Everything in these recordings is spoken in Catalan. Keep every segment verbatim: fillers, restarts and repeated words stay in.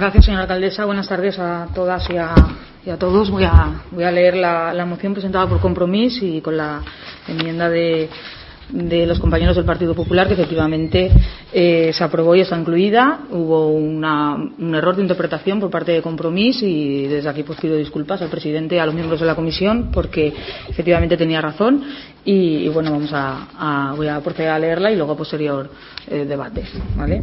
gracias, señora alcaldesa. Buenas tardes a todas y a, y a todos. Voy a, voy a leer la, la moción presentada por Compromís y con la enmienda de, de los compañeros del Partido Popular, que efectivamente eh, se aprobó y está incluida. Hubo una, un error de interpretación por parte de Compromís y desde aquí pues pido disculpas al presidente y a los miembros de la comisión porque efectivamente tenía razón. Y, y bueno, vamos a, a, voy a proceder a leerla i luego posterior eh, debate. ¿Vale?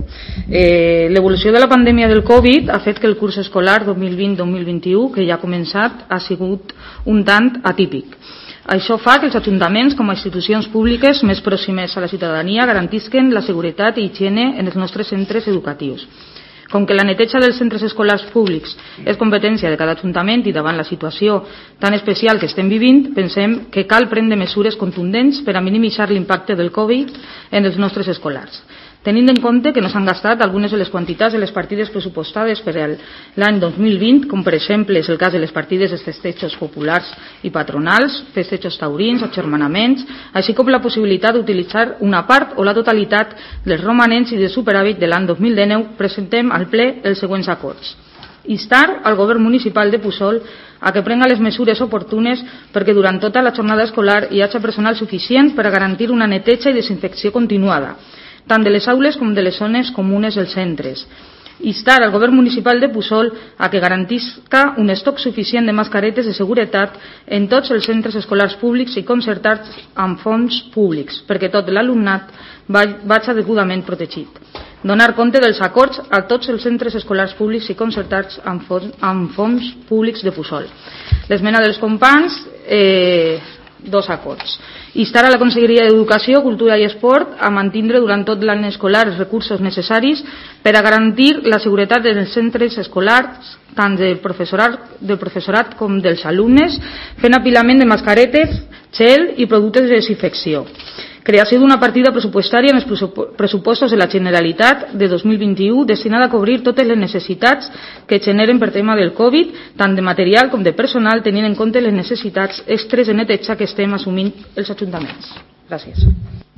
Eh, L'evolució de la pandèmia del Covid ha fet que el curs escolar dos mil vint dos mil vint-i-u, que ja ha començat, ha sigut un tant atípic. Això fa que els ajuntaments, com a institucions públiques més pròximes a la ciutadania, garantisquen la seguretat i higiene en els nostres centres educatius. Com que la neteja dels centres escolars públics és competència de cada ajuntament i davant la situació tan especial que estem vivint, pensem que cal prendre mesures contundents per a minimitzar l'impacte del Covid en els nostres escolars. Tenint en compte que no s'han gastat algunes de les quantitats de les partides pressupostades per a l'any dos mil vint, com per exemple és el cas de les partides de festejos populars i patronals, festejos taurins, agermanaments, així com la possibilitat d'utilitzar una part o la totalitat dels romanents i de superàvit de l'any dos mil dinou, presentem al ple els següents acords. Instar al govern municipal de Puçol a que prenga les mesures oportunes perquè durant tota la jornada escolar hi hagi personal suficient per a garantir una neteja i desinfecció continuada, tant de les aules com de les zones comunes dels centres. Instar al govern municipal de Puçol a que garantisca un estoc suficient de mascaretes de seguretat en tots els centres escolars públics i concertats amb fons públics, perquè tot l'alumnat vagi degudament protegit. Donar compte dels acords a tots els centres escolars públics i concertats amb fons, amb fons públics de Puçol. L'esmena dels companys, eh, dos acords. Instar a la Conselleria d'Educació, Cultura i Esport a mantindre durant tot l'any escolar els recursos necessaris per a garantir la seguretat dels centres escolars, tant del professorat, del professorat com dels alumnes, fent apilament de mascaretes, gel i productes de desinfecció. Creació d'una partida pressupostària en els pressupostos de la Generalitat de dos mil vint-i-u destinada a cobrir totes les necessitats que generen per tema del Covid, tant de material com de personal, tenint en compte les necessitats extres de neteja que estem assumint els ajuntaments. Gràcies.